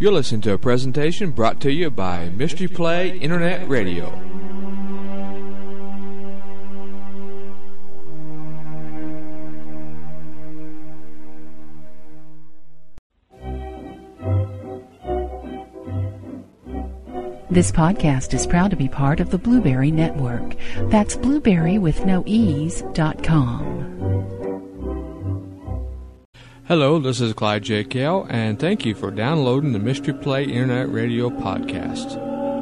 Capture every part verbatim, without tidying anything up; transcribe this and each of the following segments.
You're listening to a presentation brought to you by Mystery Play Internet Radio. This podcast is proud to be part of the Blueberry Network. That's blueberry with no ease dot com. Hello, this is Clyde J. Kell, and thank you for downloading the Mystery Play Internet Radio podcast.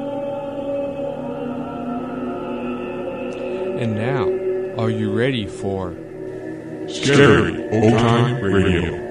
And now, are you ready for Scary Old Time Radio?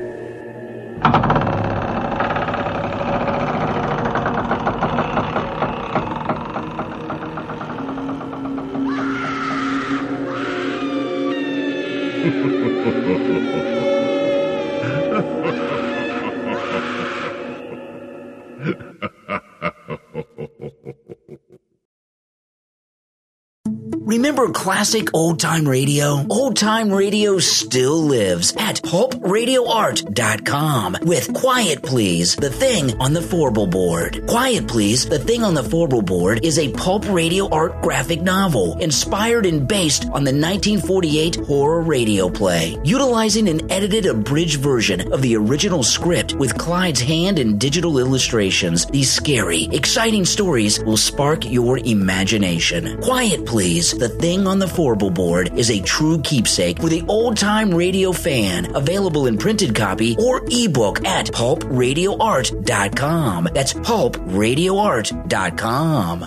Remember classic old-time radio? Old-time radio still lives at pulp radio art dot com with Quiet Please, the Thing on the Forble Board. Quiet Please, the Thing on the Forble Board is a pulp radio art graphic novel inspired and based on the nineteen forty-eight horror radio play, utilizing an edited abridged version of the original script with Clyde's hand and digital illustrations. These scary, exciting stories will spark your imagination. Quiet Please, the Thing on the Forble Board is a true keepsake for the old-time radio fan, available in printed copy or ebook at pulp radio art dot com. That's pulp radio art dot com.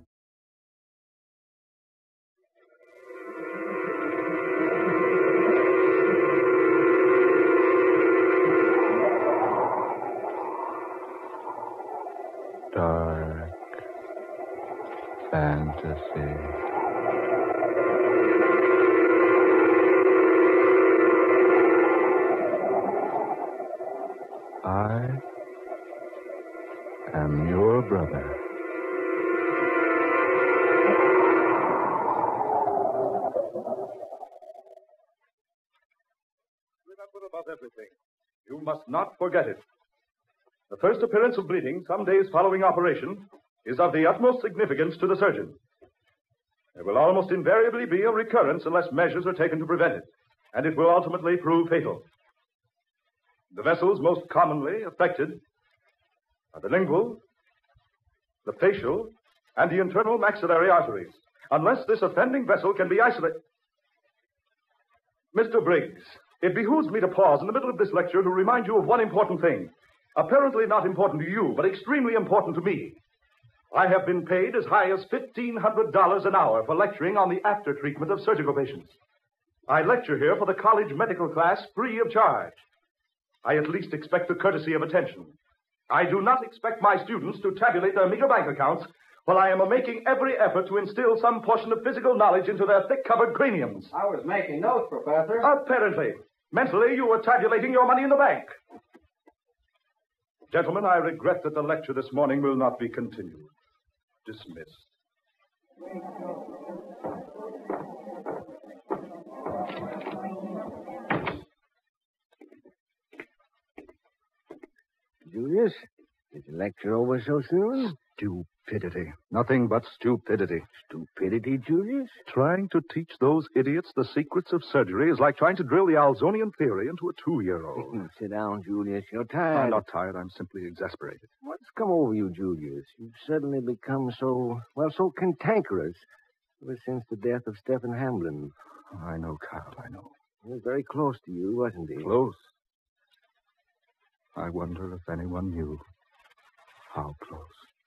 Dark fantasy. I am your brother. Remember above everything, you must not forget it. The first appearance of bleeding some days following operation is of the utmost significance to the surgeon. There will almost invariably be a recurrence unless measures are taken to prevent it, and it will ultimately prove fatal. The vessels most commonly affected are the lingual, the facial, and the internal maxillary arteries, unless this offending vessel can be isolated. Mister Briggs, it behooves me to pause in the middle of this lecture to remind you of one important thing, apparently not important to you, but extremely important to me. I have been paid as high as fifteen hundred dollars an hour for lecturing on the after-treatment of surgical patients. I lecture here for the college medical class free of charge. I at least expect the courtesy of attention. I do not expect my students to tabulate their meager bank accounts while I am making every effort to instill some portion of physical knowledge into their thick-covered craniums. I was making notes, Professor. Apparently. Mentally, you were tabulating your money in the bank. Gentlemen, I regret that the lecture this morning will not be continued. Dismissed. Julius, is the lecture over so soon? Stupidity. Nothing but stupidity. Stupidity, Julius? Trying to teach those idiots the secrets of surgery is like trying to drill the Alzonian theory into a two-year-old. Sit down, Julius. You're tired. I'm not tired. I'm simply exasperated. What's come over you, Julius? You've suddenly become so, well, so cantankerous ever since the death of Stephen Hamlin. I know, Carl, I know. He was very close to you, wasn't he? Close? I wonder if anyone knew how close.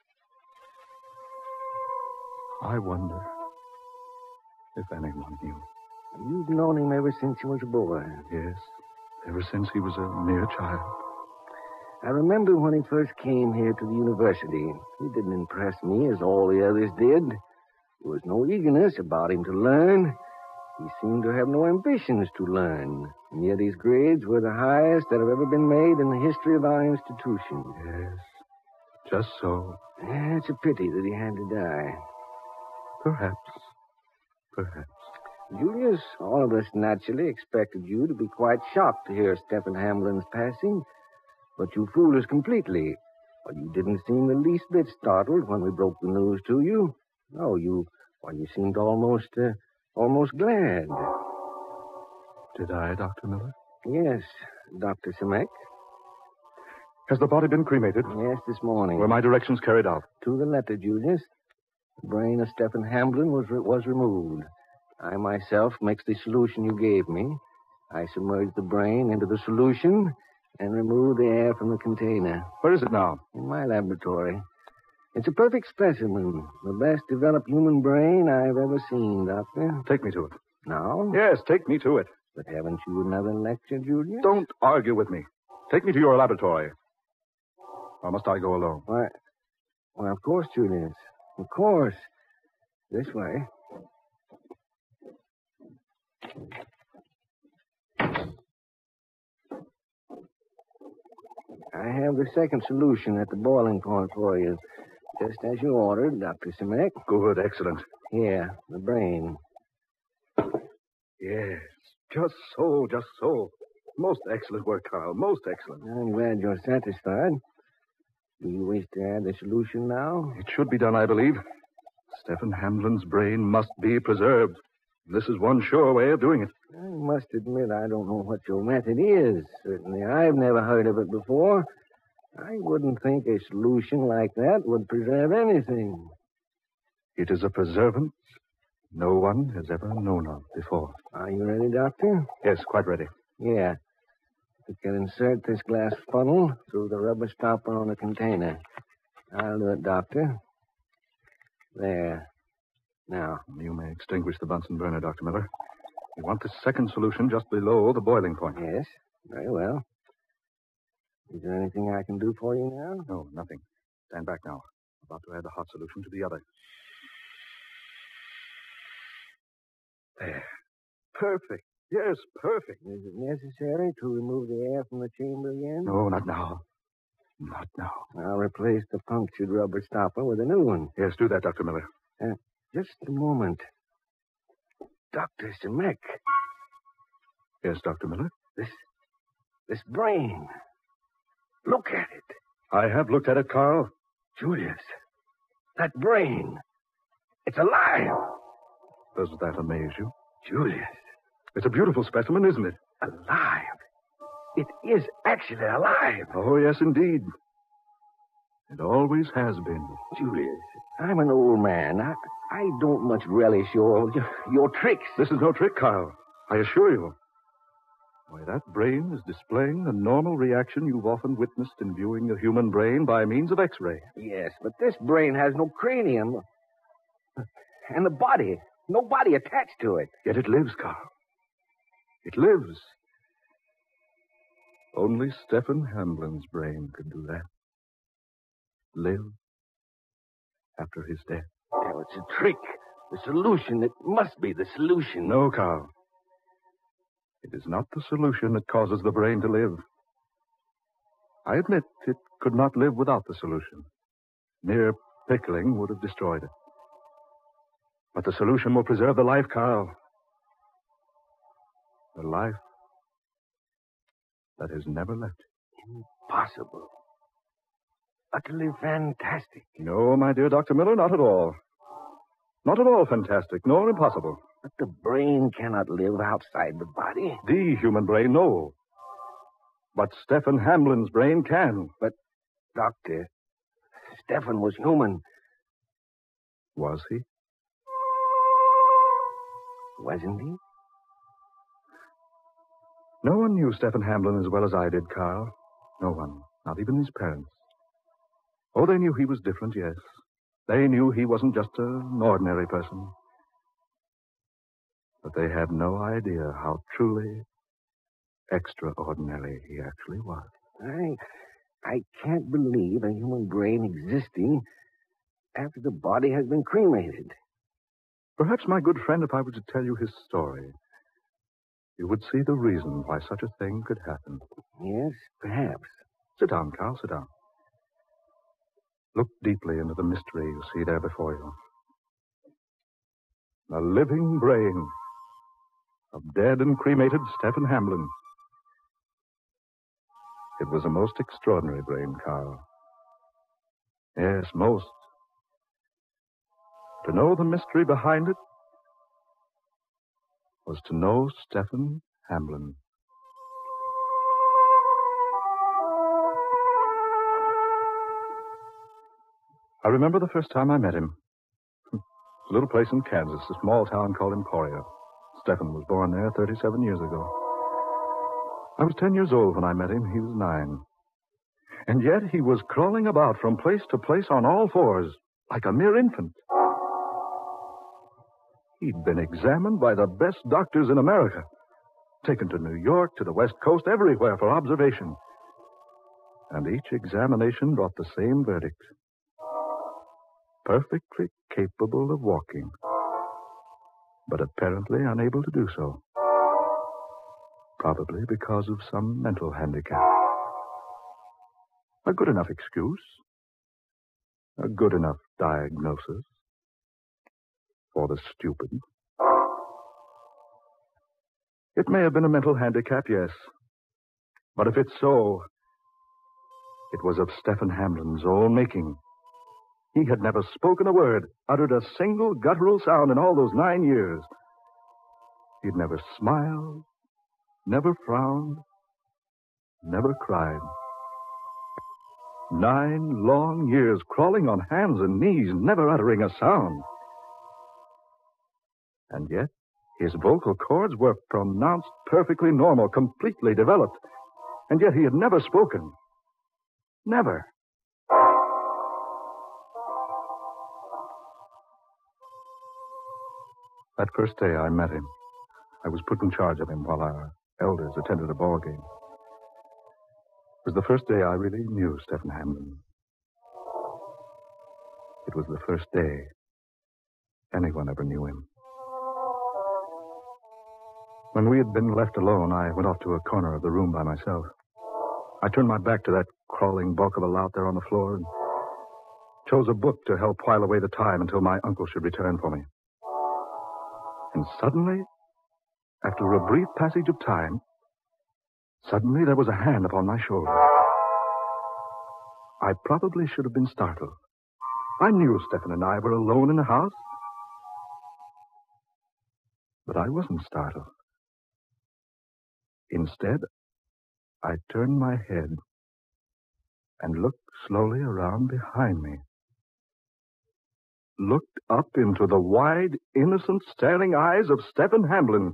I wonder if anyone knew. You've known him ever since he was a boy. Yes, ever since he was a mere child. I remember when he first came here to the university. He didn't impress me as all the others did. There was no eagerness about him to learn. He seemed to have no ambitions to learn. And yet his grades were the highest that have ever been made in the history of our institution. Yes, just so. Yeah, it's a pity that he had to die. Perhaps. Perhaps. Julius, all of us naturally expected you to be quite shocked to hear Stephen Hamlin's passing, but you fooled us completely. Well, you didn't seem the least bit startled when we broke the news to you. No, you, well, you seemed almost, uh, almost glad. Did I, Doctor Miller? Yes, Doctor Simek. Has the body been cremated? Yes, this morning. Were my directions carried out? To the letter, Julius. The brain of Stephen Hamblin was re- was removed. I myself mixed the solution you gave me. I submerged the brain into the solution and removed the air from the container. Where is it now? In my laboratory. It's a perfect specimen. The best developed human brain I've ever seen, Doctor. Take me to it. Now? Yes, take me to it. But haven't you another lecture, Julius? Don't argue with me. Take me to your laboratory. Or must I go alone? Why, well, of course, Julius. Of course. This way. I have the second solution at the boiling point for you. Just as you ordered, Doctor Simek. Good, excellent. Here, the brain. Yes, just so, just so. Most excellent work, Carl. Most excellent. I'm glad you're satisfied. Do you wish to add the solution now? It should be done, I believe. Stephen Hamblin's brain must be preserved. This is one sure way of doing it. I must admit I don't know what your method is. Certainly, I've never heard of it before. I wouldn't think a solution like that would preserve anything. It is a preservance no one has ever known of before. Are you ready, Doctor? Yes, quite ready. Yeah. We can insert this glass funnel through the rubber stopper on the container. I'll do it, Doctor. There. Now. You may extinguish the Bunsen burner, Doctor Miller. You want the second solution just below the boiling point. Yes, very well. Is there anything I can do for you now? No, nothing. Stand back now. About to add the hot solution to the other. There. Perfect. Yes, perfect. Is it necessary to remove the air from the chamber again? No, not now. Not now. I'll replace the punctured rubber stopper with a new one. Yes, do that, Doctor Miller. Uh, just a moment. Doctor Simek. Yes, Doctor Miller? This, this brain. Look at it. I have looked at it, Carl. Julius, that brain. It's alive. Does that amaze you? Julius. It's a beautiful specimen, isn't it? Alive. It is actually alive. Oh, yes, indeed. It always has been. Julius, I'm an old man. I, I don't much relish your, your your tricks. This is no trick, Kyle. I assure you. Why, that brain is displaying the normal reaction you've often witnessed in viewing a human brain by means of X-ray. Yes, but this brain has no cranium. And the body. No body attached to it. Yet it lives, Carl. It lives. Only Stephen Hamblin's brain could do that. Live after his death. Oh, it's a trick. The solution. It must be the solution. No, Carl. It is not the solution that causes the brain to live. I admit it could not live without the solution. Mere pickling would have destroyed it. But the solution will preserve the life, Carl. The life that has never left it. Impossible. Utterly fantastic. No, my dear Doctor Miller, not at all. Not at all fantastic, nor impossible. But the brain cannot live outside the body. The human brain, no. But Stephen Hamblin's brain can. But, Doctor, Stephen was human. Was he? Wasn't he? No one knew Stephen Hamblin as well as I did, Carl. No one. Not even his parents. Oh, they knew he was different, yes. They knew he wasn't just an ordinary person. But they had no idea how truly extraordinary he actually was. I, I can't believe a human brain existing after the body has been cremated. Perhaps, my good friend, if I were to tell you his story, you would see the reason why such a thing could happen. Yes, perhaps. Sit down, Carl, sit down. Look deeply into the mystery you see there before you. The living brain of dead and cremated Stephen Hamblin. It was a most extraordinary brain, Carl. Yes, most. To know the mystery behind it was to know Stephen Hamblin. I remember the first time I met him. A little place in Kansas, a small town called Emporia. Stephen was born there thirty-seven years ago. I was ten years old when I met him. He was nine. And yet he was crawling about from place to place on all fours, like a mere infant. He'd been examined by the best doctors in America, taken to New York, to the West Coast, everywhere for observation. And each examination brought the same verdict. Perfectly capable of walking, but apparently unable to do so. Probably because of some mental handicap. A good enough excuse. A good enough diagnosis. For the stupid. It may have been a mental handicap, yes. But if it's so, it was of Stephen Hamblin's own making. He had never spoken a word, uttered a single guttural sound in all those nine years. He'd never smiled, never frowned, never cried. Nine long years crawling on hands and knees, never uttering a sound. And yet, his vocal cords were pronounced perfectly normal, completely developed. And yet he had never spoken. Never. That first day I met him, I was put in charge of him while our elders attended a ball game. It was the first day I really knew Stephen Hamblin. It was the first day anyone ever knew him. When we had been left alone, I went off to a corner of the room by myself. I turned my back to that crawling bulk of a lout there on the floor and chose a book to help while away the time until my uncle should return for me. And suddenly, after a brief passage of time, suddenly there was a hand upon my shoulder. I probably should have been startled. I knew Stephen and I were alone in the house. But I wasn't startled. Instead, I turned my head and looked slowly around behind me. Looked up into the wide, innocent, staring eyes of Stephen Hamblin.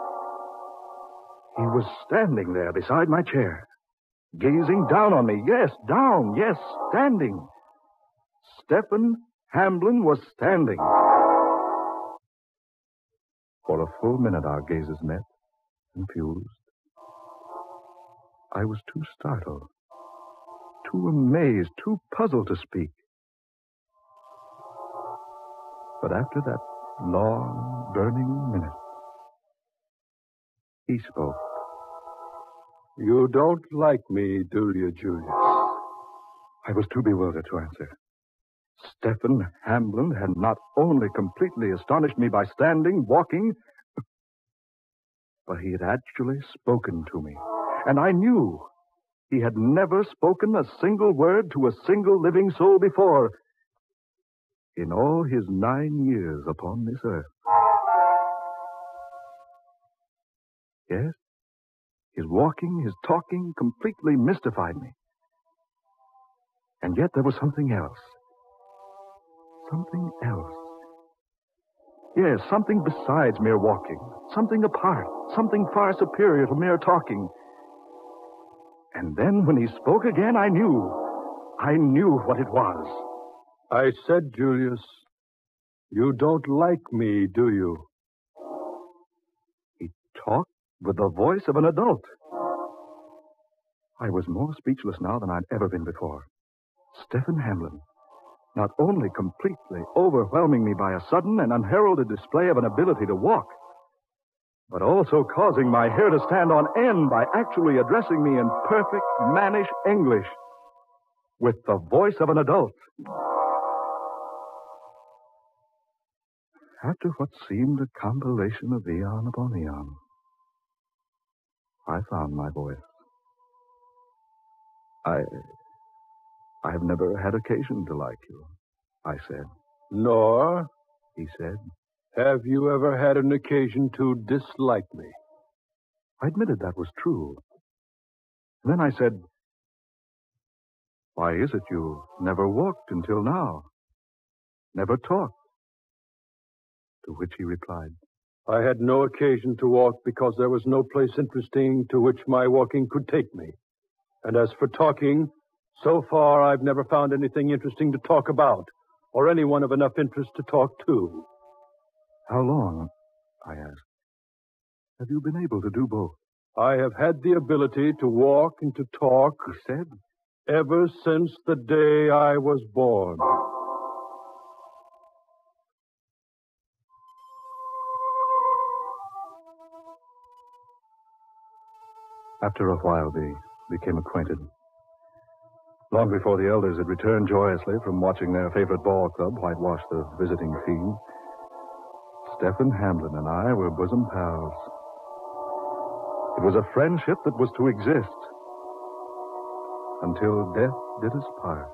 He was standing there beside my chair, gazing down on me. Yes, down, yes, standing. Stephen Hamblin was standing. For a full minute our gazes met, confused. I was too startled, too amazed, too puzzled to speak. But after that long, burning minute, he spoke. You don't like me, do you, Julius? I was too bewildered to answer. Stephen Hamblin had not only completely astonished me by standing, walking, but he had actually spoken to me. And I knew he had never spoken a single word to a single living soul before in all his nine years upon this earth. Yes, his walking, his talking completely mystified me. And yet there was something else. Something else. Yes, something besides mere walking. Something apart. Something far superior to mere talking. And then when he spoke again, I knew. I knew what it was. I said, Julius, you don't like me, do you? He talked with the voice of an adult. I was more speechless now than I'd ever been before. Stephen Hamblin, not only completely overwhelming me by a sudden and unheralded display of an ability to walk, but also causing my hair to stand on end by actually addressing me in perfect mannish English with the voice of an adult. After what seemed a compilation of eon upon eon, I found my voice. I... I have never had occasion to like you, I said. Nor, he said, have you ever had an occasion to dislike me? I admitted that was true. And then I said, why is it you never walked until now? Never talked? To which he replied, I had no occasion to walk because there was no place interesting to which my walking could take me. And as for talking, so far I've never found anything interesting to talk about, or anyone of enough interest to talk to. How long, I asked, have you been able to do both? I have had the ability to walk and to talk, he said, ever since the day I was born. After a while, we became acquainted. Long before the elders had returned joyously from watching their favorite ball club whitewash the visiting field, Stephen Hamlin and I were bosom pals. It was a friendship that was to exist until death did us part.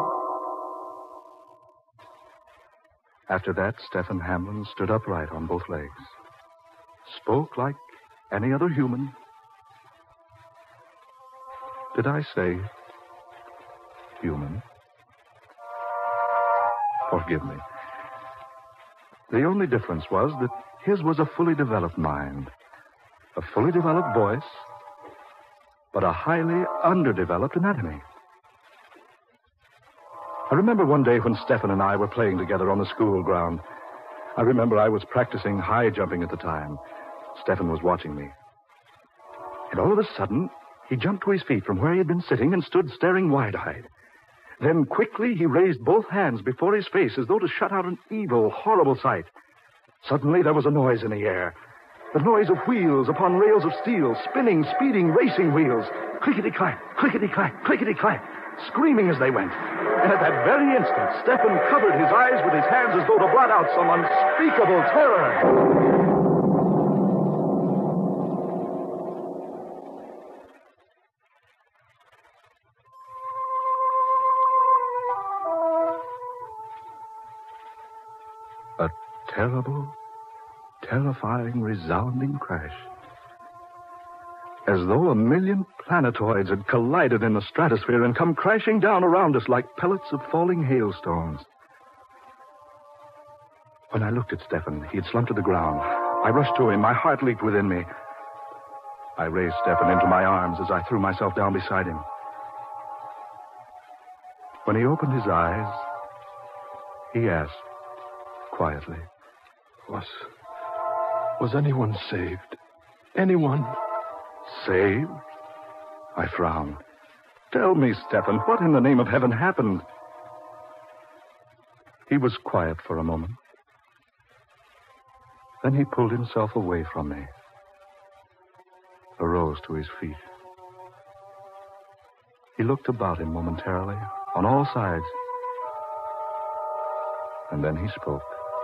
After that, Stephen Hamlin stood upright on both legs, spoke like any other human. Did I say human? Forgive me. The only difference was that his was a fully developed mind, a fully developed voice, but a highly underdeveloped anatomy. I remember one day when Stephen and I were playing together on the school ground. I remember I was practicing high jumping at the time. Stephen was watching me. And all of a sudden, he jumped to his feet from where he had been sitting and stood staring wide-eyed. Then quickly he raised both hands before his face as though to shut out an evil, horrible sight. Suddenly there was a noise in the air. The noise of wheels upon rails of steel, spinning, speeding, racing wheels. Clickety-clack, clickety-clack, clickety-clack, screaming as they went. And at that very instant, Stephen covered his eyes with his hands as though to blot out some unspeakable terror. A terrible, terrifying, resounding crash. As though a million planetoids had collided in the stratosphere and come crashing down around us like pellets of falling hailstones. When I looked at Stephen, he had slumped to the ground. I rushed to him. My heart leaped within me. I raised Stephen into my arms as I threw myself down beside him. When he opened his eyes, he asked, quietly, Was... was anyone saved? Anyone? Saved? I frowned. Tell me, Stephen, what in the name of heaven happened? He was quiet for a moment. Then he pulled himself away from me, arose to his feet. He looked about him momentarily, on all sides, and then he spoke.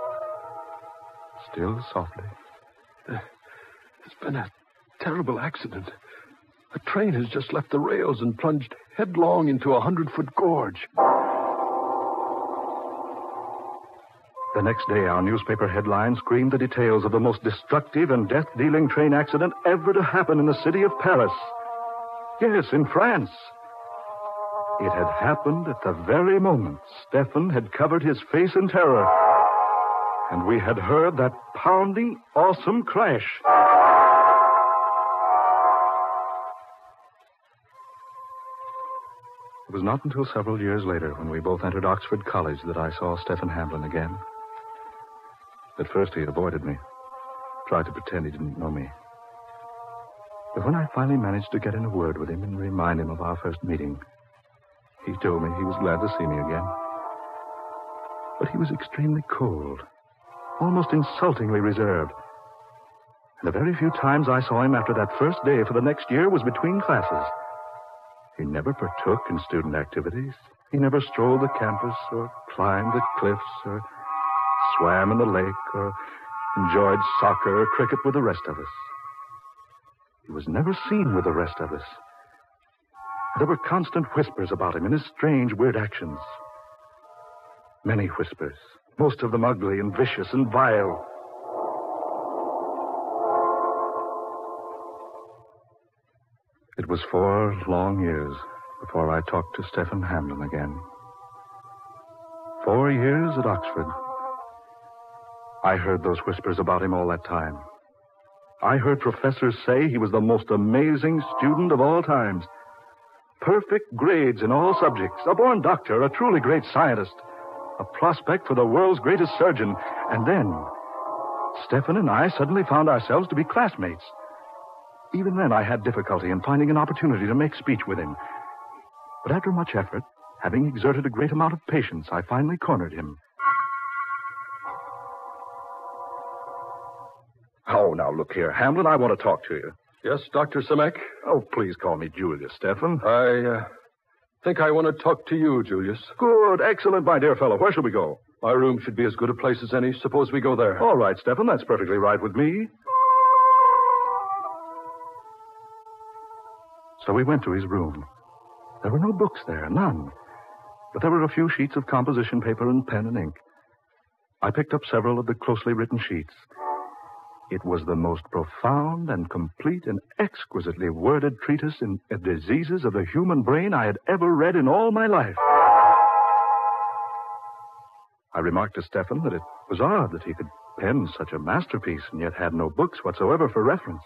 Still softly. There's been a terrible accident. A train has just left the rails and plunged headlong into a hundred-foot gorge. The next day, our newspaper headlines screamed the details of the most destructive and death-dealing train accident ever to happen in the city of Paris. Yes, in France. It had happened at the very moment Stephen had covered his face in terror. And we had heard that pounding, awesome crash. It was not until several years later, when we both entered Oxford College, that I saw Stephen Hamlin again. At first, he avoided me, tried to pretend he didn't know me. But when I finally managed to get in a word with him and remind him of our first meeting, he told me he was glad to see me again. But he was extremely cold, almost insultingly reserved. And the very few times I saw him after that first day for the next year was between classes. He never partook in student activities. He never strolled the campus or climbed the cliffs or swam in the lake or enjoyed soccer or cricket with the rest of us. He was never seen with the rest of us. There were constant whispers about him and his strange, weird actions. Many whispers, most of them ugly and vicious and vile. It was four long years before I talked to Stephen Hamlin again. Four years at Oxford. I heard those whispers about him all that time. I heard professors say he was the most amazing student of all times. Perfect grades in all subjects. A born doctor, a truly great scientist. A prospect for the world's greatest surgeon. And then, Stephen and I suddenly found ourselves to be classmates. Even then, I had difficulty in finding an opportunity to make speech with him. But after much effort, having exerted a great amount of patience, I finally cornered him. Oh, now, look here, Hamlin, I want to talk to you. Yes, Doctor Simek? Oh, please call me Julius, Stephen. I uh, think I want to talk to you, Julius. Good, excellent, my dear fellow. Where shall we go? My room should be as good a place as any. Suppose we go there. All right, Stephen, that's perfectly right with me. So we went to his room. There were no books there, none. But there were a few sheets of composition paper and pen and ink. I picked up several of the closely written sheets. It was the most profound and complete and exquisitely worded treatise in uh, diseases of the human brain I had ever read in all my life. I remarked to Stephen that it was odd that he could pen such a masterpiece and yet had no books whatsoever for reference.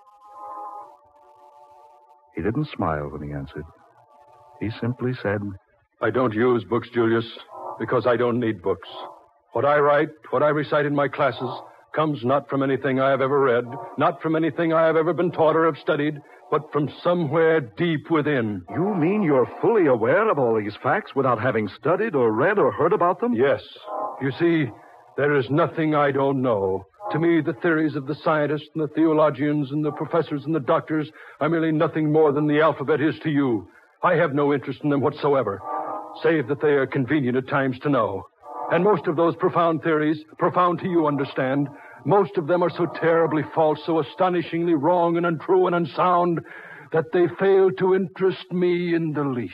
He didn't smile when he answered. He simply said, I don't use books, Julius, because I don't need books. What I write, what I recite in my classes, comes not from anything I have ever read, not from anything I have ever been taught or have studied, but from somewhere deep within. You mean you're fully aware of all these facts without having studied or read or heard about them? Yes. You see, there is nothing I don't know. To me, the theories of the scientists and the theologians and the professors and the doctors are merely nothing more than the alphabet is to you. I have no interest in them whatsoever, save that they are convenient at times to know. And most of those profound theories, profound to you, understand, most of them are so terribly false, so astonishingly wrong and untrue and unsound, that they fail to interest me in the least.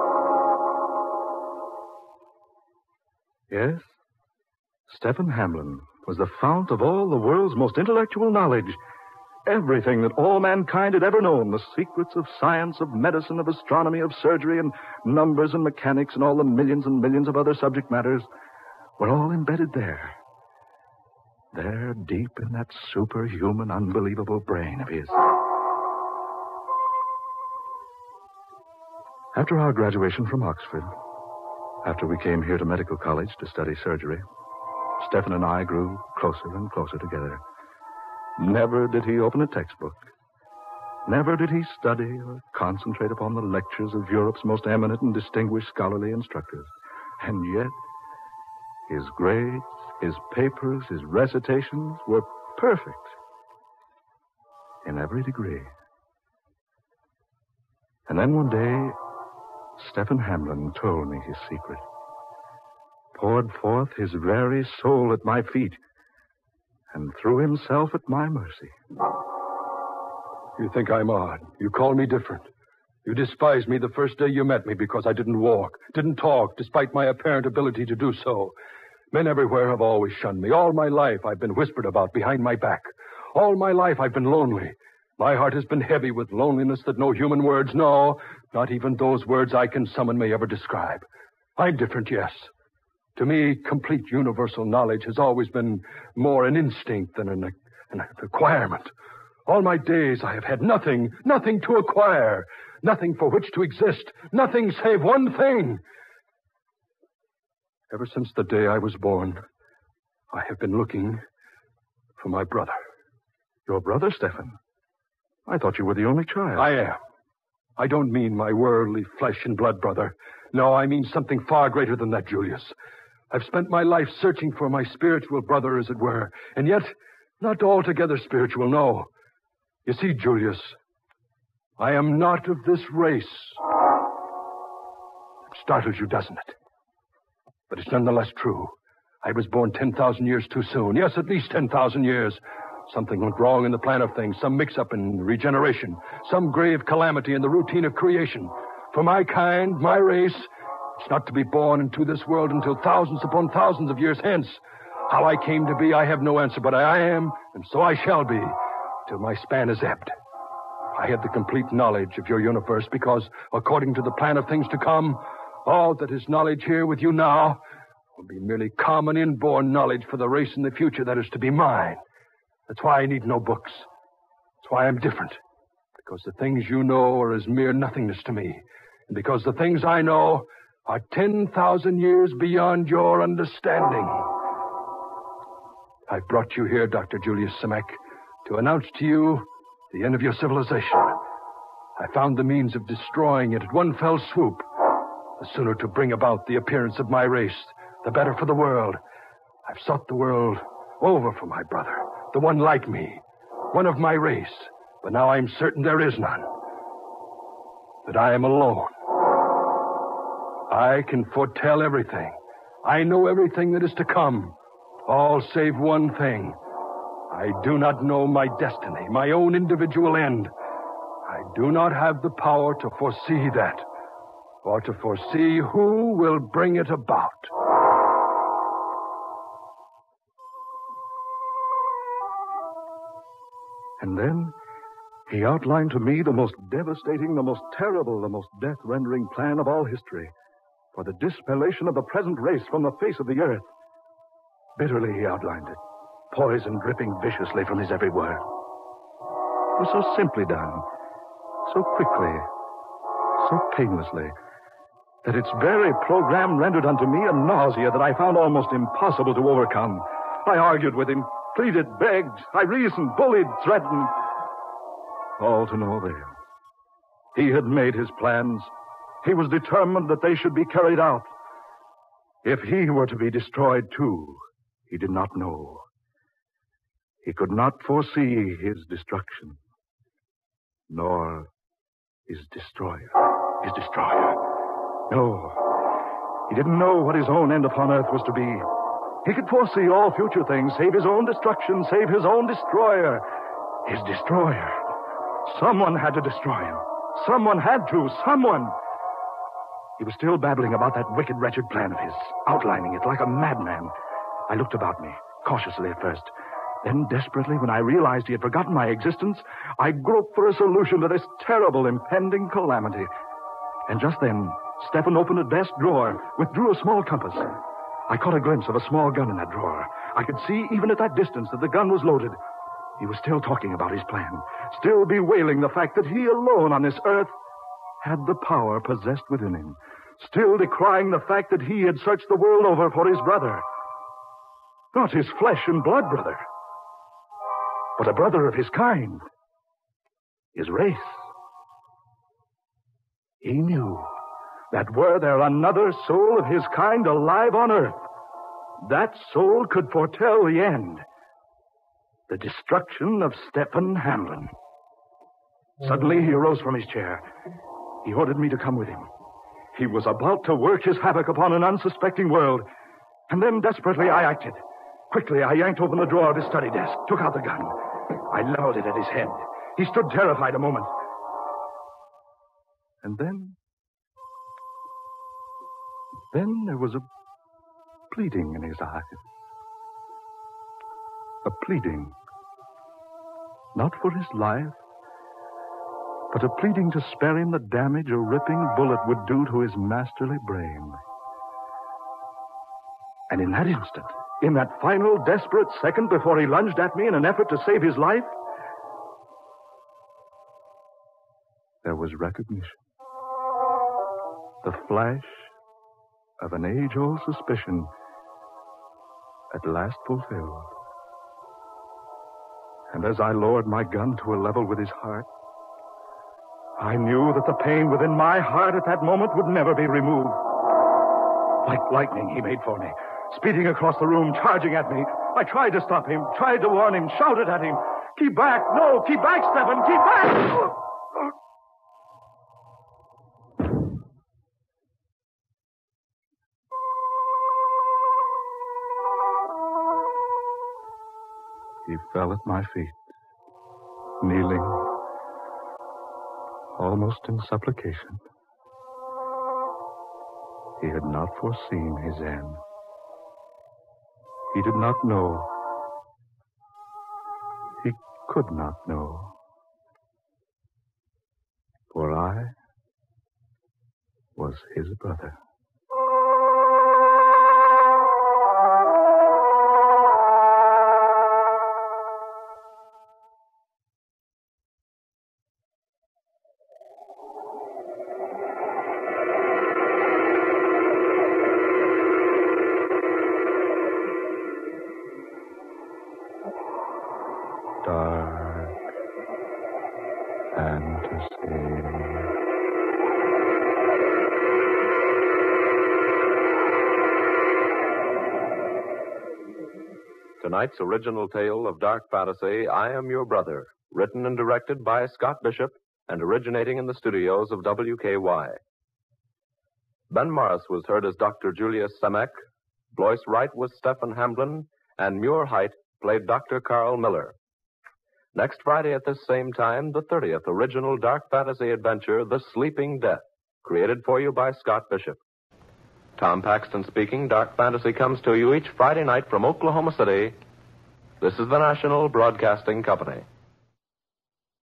Yes? Stephen Hamlin was the fount of all the world's most intellectual knowledge. Everything that all mankind had ever known, the secrets of science, of medicine, of astronomy, of surgery, and numbers and mechanics, and all the millions and millions of other subject matters, were all embedded there. There, deep in that superhuman, unbelievable brain of his. After our graduation from Oxford, after we came here to medical college to study surgery, Stephen and I grew closer and closer together. Never did he open a textbook. Never did he study or concentrate upon the lectures of Europe's most eminent and distinguished scholarly instructors. And yet, his grades, his papers, his recitations were perfect in every degree. And then one day, Stephen Hamlin told me his secret, poured forth his very soul at my feet, and threw himself at my mercy. You think I'm odd. You call me different. You despised me the first day you met me because I didn't walk, didn't talk, despite my apparent ability to do so. Men everywhere have always shunned me. All my life I've been whispered about behind my back. All my life I've been lonely. My heart has been heavy with loneliness that no human words, no, not even those words I can summon may ever describe. I'm different, yes. To me, complete universal knowledge has always been more an instinct than an, an acquirement. All my days I have had nothing, nothing to acquire, nothing for which to exist, nothing save one thing. Ever since the day I was born, I have been looking for my brother. Your brother, Stephen? I thought you were the only child. I am. I don't mean my worldly flesh and blood brother. No, I mean something far greater than that, Julius. I've spent my life searching for my spiritual brother, as it were, and yet not altogether spiritual, no. You see, Julius, I am not of this race. It startles you, doesn't it? But it's nonetheless true. I was born ten thousand years too soon. Yes, at least ten thousand years. Something went wrong in the plan of things, some mix-up in regeneration, some grave calamity in the routine of creation. For my kind, my race, it's not to be born into this world until thousands upon thousands of years hence. How I came to be, I have no answer, but I am, and so I shall be, till my span is ebbed. I had the complete knowledge of your universe because, according to the plan of things to come, all that is knowledge here with you now will be merely common inborn knowledge for the race in the future that is to be mine. That's why I need no books. That's why I'm different. Because the things you know are as mere nothingness to me. And because the things I know are ten thousand years beyond your understanding. I brought you here, Doctor Julius Simek, to announce to you the end of your civilization. I found the means of destroying it at one fell swoop. The sooner to bring about the appearance of my race, the better for the world. I've sought the world over for my brother, the one like me, one of my race. But now I'm certain there is none. That I am alone. I can foretell everything. I know everything that is to come. All save one thing. I do not know my destiny, my own individual end. I do not have the power to foresee that, or to foresee who will bring it about. And then he outlined to me the most devastating, the most terrible, the most death-rendering plan of all history for the dispellation of the present race from the face of the earth. Bitterly he outlined it, poison dripping viciously from his every word. It was so simply done, so quickly, so painlessly, that its very program rendered unto me a nausea that I found almost impossible to overcome. I argued with him, pleaded, begged, I reasoned, bullied, threatened. All to no avail. He had made his plans. He was determined that they should be carried out. If he were to be destroyed too, he did not know. He could not foresee his destruction, nor his destroyer. His destroyer. No. He didn't know what his own end upon earth was to be. He could foresee all future things, save his own destruction, save his own destroyer. His destroyer. Someone had to destroy him. Someone had to. Someone. He was still babbling about that wicked, wretched plan of his, outlining it like a madman. I looked about me, cautiously at first. Then, desperately, when I realized he had forgotten my existence, I groped for a solution to this terrible, impending calamity. And just then, Stefan opened a desk drawer, withdrew a small compass. I caught a glimpse of a small gun in that drawer. I could see, even at that distance, that the gun was loaded. He was still talking about his plan, still bewailing the fact that he alone on this earth had the power possessed within him, still decrying the fact that he had searched the world over for his brother. Not his flesh and blood brother, but a brother of his kind, his race. He knew that were there another soul of his kind alive on earth, that soul could foretell the end, the destruction of Stefan Hamlin. Suddenly he arose from his chair. He ordered me to come with him. He was about to work his havoc upon an unsuspecting world. And then desperately I acted. Quickly I yanked open the drawer of his study desk, took out the gun. I leveled it at his head. He stood terrified a moment. And then... Then there was a pleading in his eyes. A pleading. Not for his life, but a pleading to spare him the damage a ripping bullet would do to his masterly brain. And in that instant, in that final desperate second before he lunged at me in an effort to save his life, there was recognition. The flash of an age-old suspicion at last fulfilled. And as I lowered my gun to a level with his heart, I knew that the pain within my heart at that moment would never be removed. Like lightning, he made for me, speeding across the room, charging at me. I tried to stop him, tried to warn him, shouted at him. Keep back! No, keep back, Stefan! Keep back! He fell at my feet, kneeling, almost in supplication. He had not foreseen his end. He did not know. He could not know. For I was his brother. Dark fantasy. Tonight's original tale of dark fantasy, I Am Your Brother, written and directed by Scott Bishop and originating in the studios of W K Y. Ben Morris was heard as Doctor Julius Semek, Blois Wright was Stephen Hamblin, and Muir Height played Doctor Carl Miller. Next Friday at this same time, the thirtieth original dark fantasy adventure, The Sleeping Death, created for you by Scott Bishop. Tom Paxton speaking. Dark Fantasy comes to you each Friday night from Oklahoma City. This is the National Broadcasting Company.